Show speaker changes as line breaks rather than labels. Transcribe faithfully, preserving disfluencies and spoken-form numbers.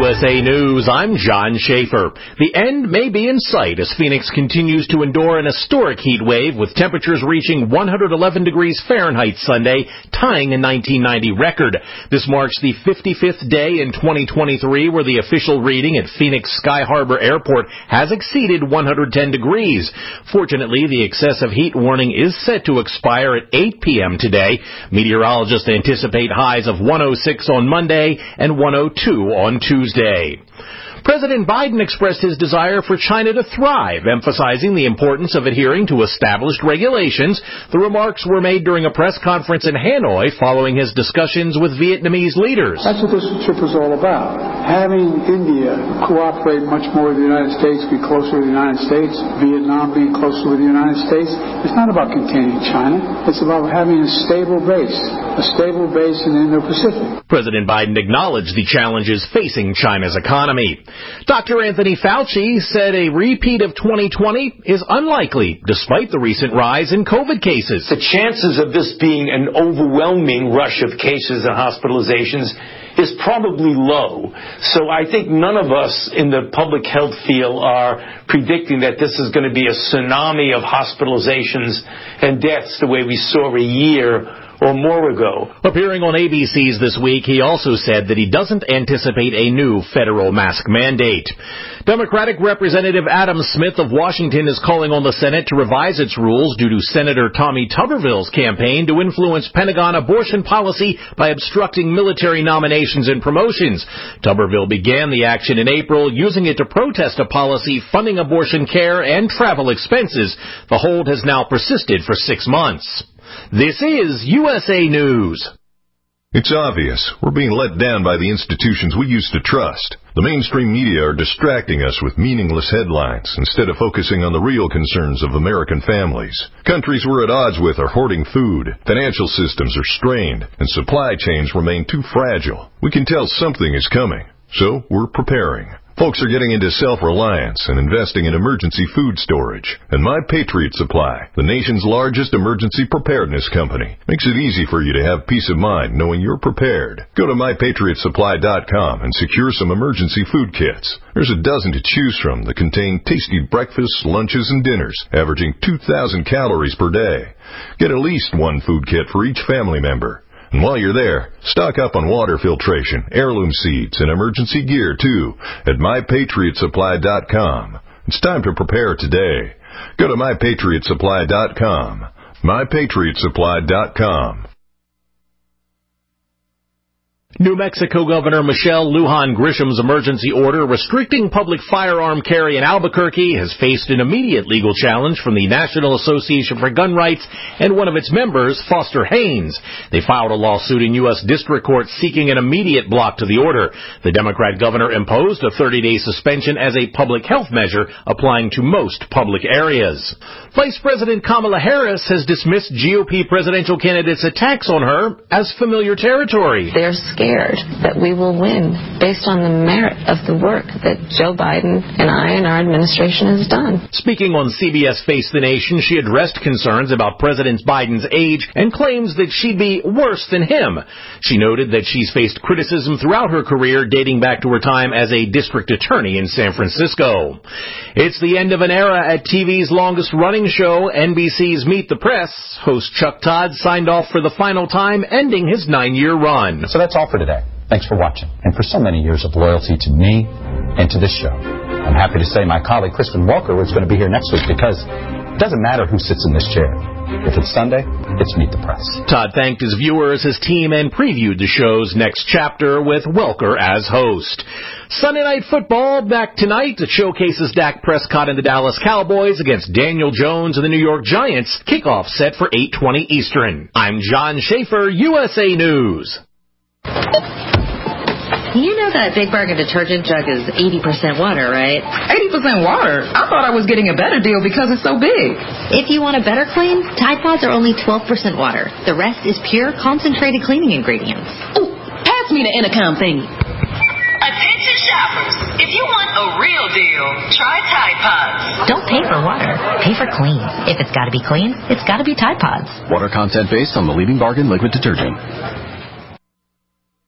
U S A News, I'm John Schaefer. The end may be in sight as Phoenix continues to endure an historic heat wave with temperatures reaching one hundred eleven degrees Fahrenheit Sunday, tying a nineteen ninety record. This marks the fifty-fifth day in twenty twenty-three where the official reading at Phoenix Sky Harbor Airport has exceeded one hundred ten degrees. Fortunately, the excessive heat warning is set to expire at eight p.m. today. Meteorologists anticipate highs of one oh six on Monday and one oh two on Tuesday. President Biden expressed his desire for China to thrive, emphasizing the importance of adhering to established regulations. The remarks were made during a press conference in Hanoi following his discussions with Vietnamese leaders.
That's what this trip is all about. Having India cooperate much more with the United States, be closer to the United States, Vietnam being closer with the United States, it's not about containing China. It's about having a stable base, a stable base in the Indo-Pacific.
President Biden acknowledged the challenges facing China's economy. Doctor Anthony Fauci said a repeat of twenty twenty is unlikely, despite the recent rise in COVID cases.
The chances of this being an overwhelming rush of cases and hospitalizations is probably low. So I think none of us in the public health field are predicting that this is going to be a tsunami of hospitalizations and deaths the way we saw a year or more ago.
Appearing on A B C's This Week, he also said that he doesn't anticipate a new federal mask mandate. Democratic Representative Adam Smith of Washington is calling on the Senate to revise its rules due to Senator Tommy Tuberville's campaign to influence Pentagon abortion policy by obstructing military nominations and promotions. Tuberville began the action in April, using it to protest a policy funding abortion care and travel expenses. The hold has now persisted for six months. This is U S A News.
It's obvious we're being let down by the institutions we used to trust. The mainstream media are distracting us with meaningless headlines instead of focusing on the real concerns of American families. Countries we're at odds with are hoarding food, financial systems are strained, and supply chains remain too fragile. We can tell something is coming, so we're preparing. Folks are getting into self-reliance and investing in emergency food storage. And My Patriot Supply, the nation's largest emergency preparedness company, makes it easy for you to have peace of mind knowing you're prepared. Go to my patriot supply dot com and secure some emergency food kits. There's a dozen to choose from that contain tasty breakfasts, lunches, and dinners, averaging two thousand calories per day. Get at least one food kit for each family member. And while you're there, stock up on water filtration, heirloom seeds, and emergency gear, too, at my patriot supply dot com. It's time to prepare today. Go to my patriot supply dot com. my patriot supply dot com.
New Mexico Governor Michelle Lujan Grisham's emergency order restricting public firearm carry in Albuquerque has faced an immediate legal challenge from the National Association for Gun Rights and one of its members, Foster Haynes. They filed a lawsuit in U S District Court seeking an immediate block to the order. The Democrat governor imposed a thirty-day suspension as a public health measure applying to most public areas. Vice President Kamala Harris has dismissed G O P presidential candidates' attacks on her as familiar territory.
They're scared that we will win based on the merit of the work that Joe Biden and I and our administration has done.
Speaking on C B S Face the Nation, she addressed concerns about President Biden's age and claims that she'd be worse than him. She noted that she's faced criticism throughout her career dating back to her time as a district attorney in San Francisco. It's the end of an era at T V's longest-running show, N B C's Meet the Press. Host Chuck Todd signed off for the final time, ending his nine-year run.
So that's all for today. Thanks for watching and for so many years of loyalty to me and to this show. I'm happy to say my colleague Kristen Walker is going to be here next week because it doesn't matter who sits in this chair. If it's Sunday, it's Meet the Press.
Todd thanked his viewers, his team, and previewed the show's next chapter with Welker as host. Sunday Night Football back tonight. It showcases Dak Prescott and the Dallas Cowboys against Daniel Jones and the New York Giants. Kickoff set for eight twenty Eastern. I'm John Schaefer, U S A News.
You know that Big Bargain detergent jug is eighty percent water, right?
eighty percent water? I thought I was getting a better deal because it's so big.
If you want a better clean, Tide Pods are only twelve percent water. The rest is pure, concentrated cleaning ingredients.
Ooh, pass me the Intercom thingy.
Attention shoppers, if you want a real deal, try Tide Pods.
Don't pay for water, pay for clean. If it's gotta be clean, it's gotta be Tide Pods.
Water content based on the leading bargain liquid detergent.